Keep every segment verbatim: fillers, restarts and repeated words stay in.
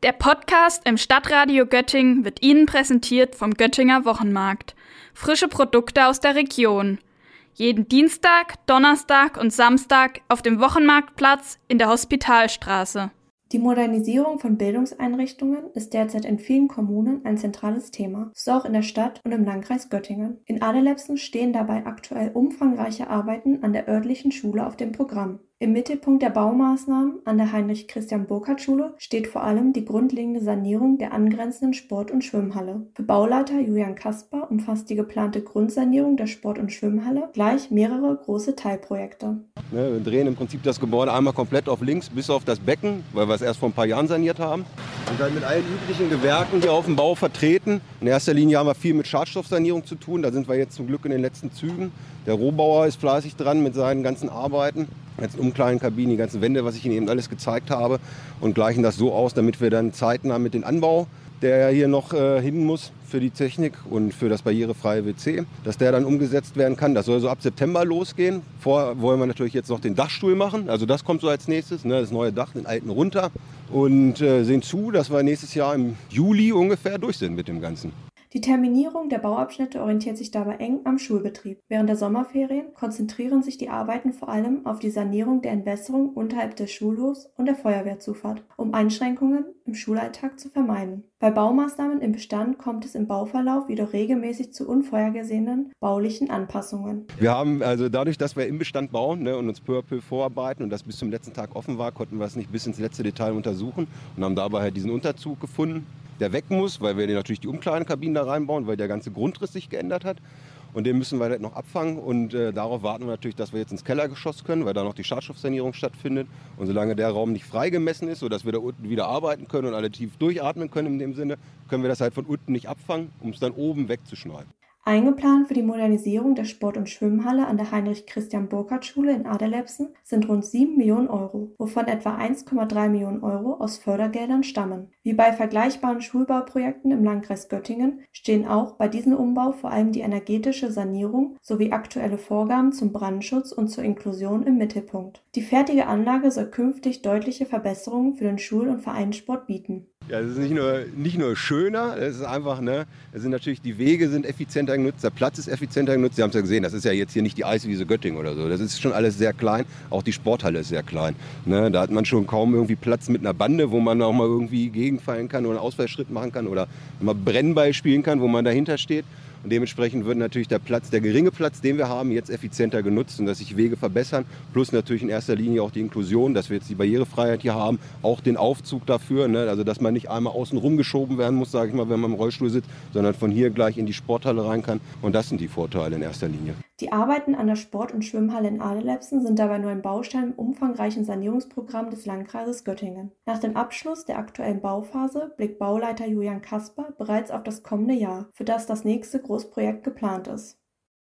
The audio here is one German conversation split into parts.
Der Podcast im Stadtradio Göttingen wird Ihnen präsentiert vom Göttinger Wochenmarkt. Frische Produkte aus der Region. Jeden Dienstag, Donnerstag und Samstag auf dem Wochenmarktplatz in der Hospitalstraße. Die Modernisierung von Bildungseinrichtungen ist derzeit in vielen Kommunen ein zentrales Thema, so auch in der Stadt und im Landkreis Göttingen. In Adelepsen stehen dabei aktuell umfangreiche Arbeiten an der örtlichen Schule auf dem Programm. Im Mittelpunkt der Baumaßnahmen an der Heinrich-Christian-Burkhardt-Schule steht vor allem die grundlegende Sanierung der angrenzenden Sport- und Schwimmhalle. Für Bauleiter Julian Kasper umfasst die geplante Grundsanierung der Sport- und Schwimmhalle gleich mehrere große Teilprojekte. Wir drehen im Prinzip das Gebäude einmal komplett auf links bis auf das Becken, weil wir es erst vor ein paar Jahren saniert haben. Und dann mit allen üblichen Gewerken hier auf dem Bau vertreten. In erster Linie haben wir viel mit Schadstoffsanierung zu tun. Da sind wir jetzt zum Glück in den letzten Zügen. Der Rohbauer ist fleißig dran mit seinen ganzen Arbeiten. Die ganzen Umkleidenkabinen, die ganzen Wände, was ich Ihnen eben alles gezeigt habe. Und gleichen das so aus, damit wir dann zeitnah mit dem Anbau, der ja hier noch äh, hin muss für die Technik und für das barrierefreie W C, dass der dann umgesetzt werden kann. Das soll so ab September losgehen. Vorher wollen wir natürlich jetzt noch den Dachstuhl machen. Also das kommt so als nächstes, ne, das neue Dach, den alten runter. Und äh, sehen zu, dass wir nächstes Jahr im Juli ungefähr durch sind mit dem Ganzen. Die Terminierung der Bauabschnitte orientiert sich dabei eng am Schulbetrieb. Während der Sommerferien konzentrieren sich die Arbeiten vor allem auf die Sanierung der Entwässerung unterhalb des Schulhofs und der Feuerwehrzufahrt, um Einschränkungen im Schulalltag zu vermeiden. Bei Baumaßnahmen im Bestand kommt es im Bauverlauf jedoch regelmäßig zu unvorhergesehenen baulichen Anpassungen. Wir haben also dadurch, dass wir im Bestand bauen, ne, und uns peu à peu vorarbeiten und das bis zum letzten Tag offen war, konnten wir es nicht bis ins letzte Detail untersuchen und haben dabei halt diesen Unterzug gefunden, der weg muss, weil wir natürlich die Umkleidenkabinen da reinbauen, weil der ganze Grundriss sich geändert hat. Und den müssen wir halt noch abfangen und äh, darauf warten wir natürlich, dass wir jetzt ins Kellergeschoss können, weil da noch die Schadstoffsanierung stattfindet. Und solange der Raum nicht freigemessen ist, sodass wir da unten wieder arbeiten können und alle tief durchatmen können in dem Sinne, können wir das halt von unten nicht abfangen, um es dann oben wegzuschneiden. Eingeplant für die Modernisierung der Sport- und Schwimmhalle an der Heinrich-Christian-Burkhardt-Schule in Adelepsen sind rund sieben Millionen Euro, wovon etwa eins Komma drei Millionen Euro aus Fördergeldern stammen. Wie bei vergleichbaren Schulbauprojekten im Landkreis Göttingen stehen auch bei diesem Umbau vor allem die energetische Sanierung sowie aktuelle Vorgaben zum Brandschutz und zur Inklusion im Mittelpunkt. Die fertige Anlage soll künftig deutliche Verbesserungen für den Schul- und Vereinssport bieten. Ja, es ist nicht nur, nicht nur schöner, es ist einfach, ne, es sind natürlich, die Wege sind effizienter genutzt, der Platz ist effizienter genutzt. Sie haben es ja gesehen, das ist ja jetzt hier nicht die Eiswiese Göttingen oder so, das ist schon alles sehr klein, auch die Sporthalle ist sehr klein. Ne, da hat man schon kaum irgendwie Platz mit einer Bande, wo man auch mal irgendwie gegenfallen kann oder einen Ausfallschritt machen kann oder mal Brennball spielen kann, wo man dahinter steht. Und dementsprechend wird natürlich der Platz, der geringe Platz, den wir haben, jetzt effizienter genutzt und dass sich Wege verbessern. Plus natürlich in erster Linie auch die Inklusion, dass wir jetzt die Barrierefreiheit hier haben, auch den Aufzug dafür, ne? Also dass man nicht einmal außen rumgeschoben werden muss, sage ich mal, wenn man im Rollstuhl sitzt, sondern von hier gleich in die Sporthalle rein kann. Und das sind die Vorteile in erster Linie. Die Arbeiten an der Sport- und Schwimmhalle in Adelepsen sind dabei nur ein Baustein im umfangreichen Sanierungsprogramm des Landkreises Göttingen. Nach dem Abschluss der aktuellen Bauphase blickt Bauleiter Julian Kasper bereits auf das kommende Jahr, für das das nächste Großprojekt geplant ist.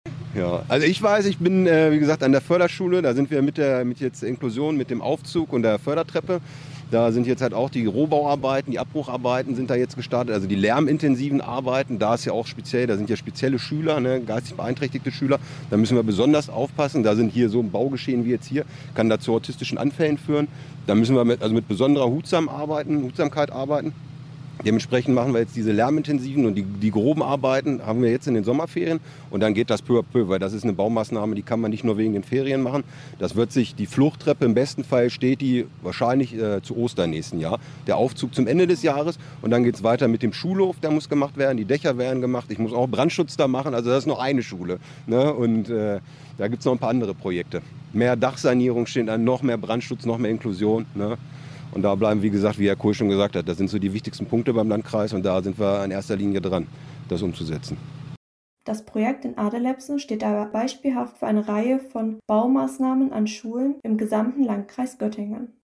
Ja, also ich weiß, ich bin, äh, wie gesagt, an der Förderschule, da sind wir mit der mit jetzt Inklusion, mit dem Aufzug und der Fördertreppe. Da sind jetzt halt auch die Rohbauarbeiten, die Abbrucharbeiten sind da jetzt gestartet, also die lärmintensiven Arbeiten, da ist ja auch speziell, da sind ja spezielle Schüler, ne, geistig beeinträchtigte Schüler, da müssen wir besonders aufpassen, da sind hier so ein Baugeschehen wie jetzt hier, kann da zu autistischen Anfällen führen, da müssen wir mit, also mit besonderer Hutsam arbeiten, Hutsamkeit arbeiten. Dementsprechend machen wir jetzt diese lärmintensiven und die, die groben Arbeiten haben wir jetzt in den Sommerferien und dann geht das peu à peu, weil das ist eine Baumaßnahme, die kann man nicht nur wegen den Ferien machen. Das wird sich, die Fluchttreppe im besten Fall steht die wahrscheinlich äh, zu Ostern nächsten Jahr. Der Aufzug zum Ende des Jahres und dann geht es weiter mit dem Schulhof, der muss gemacht werden, die Dächer werden gemacht, ich muss auch Brandschutz da machen, also das ist noch eine Schule. Ne? Und äh, da gibt es noch ein paar andere Projekte. Mehr Dachsanierung steht an, noch mehr Brandschutz, noch mehr Inklusion. Ne? Und da bleiben, wie gesagt, wie Herr Kohl schon gesagt hat, das sind so die wichtigsten Punkte beim Landkreis und da sind wir in erster Linie dran, das umzusetzen. Das Projekt in Adelepsen steht aber beispielhaft für eine Reihe von Baumaßnahmen an Schulen im gesamten Landkreis Göttingen.